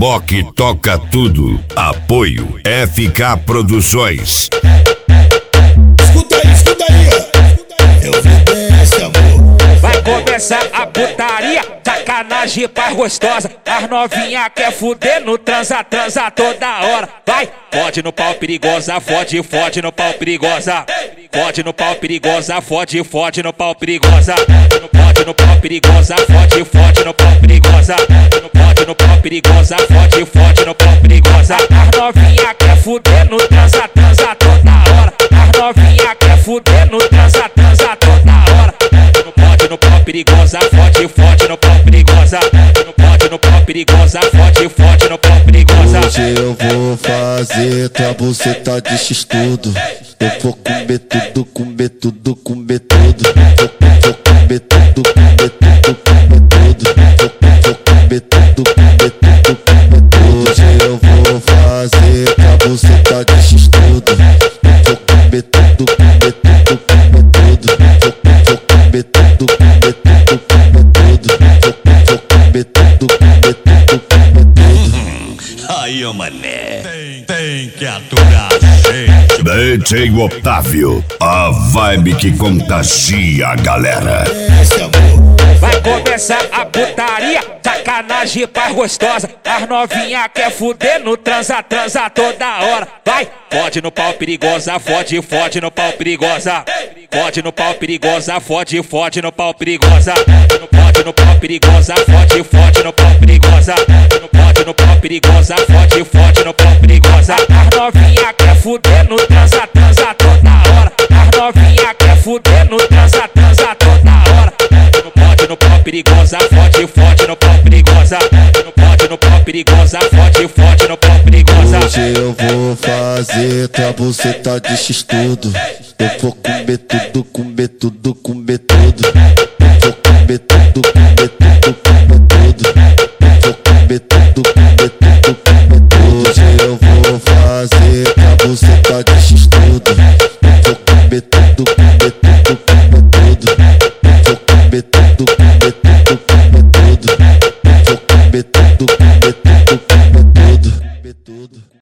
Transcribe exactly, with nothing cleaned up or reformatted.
Boque toca tudo. Apoio F K Produções. Escuta aí, escuta aí, ó. Eu vou desse, amor. Vai começar a putaria, sacanagem paz gostosa. As novinha quer fuder no transa, transa toda hora. Vai, fode no pau perigosa, fode, fode no pau perigosa. Fode no pau perigosa, fode, fode no pau perigosa. Fode no pau perigosa, fode, fode no pau perigosa. Fode no pau perigosa, fode, fode no pau perigosa. As novinha quer fuder no transa, transa toda hora. As novinha quer fuder no transa, transa toda hora. Fode no pau perigosa, fode, fode no pau perigosa. Fode no pau perigosa, fode, fode no pau perigosa. Hoje eu vou fazer tua buceta de x-tudo. Eu vou comer tudo, comer tudo, comer tudo. Vou, vou comer tudo, comer tudo, comer tudo. Vou, vou comer tudo, comer tudo, comer tudo. Hoje eu vou fazer tua buceta de x-tudo. Eu vou comer tudo, comer tudo, comer tudo. Vou, vou comer tudo, comer tudo, comer tudo. Vou, vou comer tudo, comer tudo, comer tudo. Aí, ô mané, tem, tem que aturar, gente. D J Otávio, a vibe que contagia a galera. Esse amor. Vai começar a putaria, sacanagem paz gostosa. As novinha quer fuder no transa, transa toda hora. Vai, fode no pau perigosa, fode, fode no pau perigosa. Fode no pau perigosa, fode, fode no pau perigosa. Fode no pau perigosa, fode, fode no pau perigosa. Fode no pau perigosa, fode, fode no pau perigosa. As novinha quer fuder no transa, transa toda hora. As novinha quer fuder no transa, transa toda hora. Fode no pau perigosa, fode, fode no pau perigosa. Fode no pau perigosa, fode, fode no pau perigosa. Hoje eu vou fazer tua buceta de x-tudo. Eu vou comer tudo, comer tudo, comer tudo.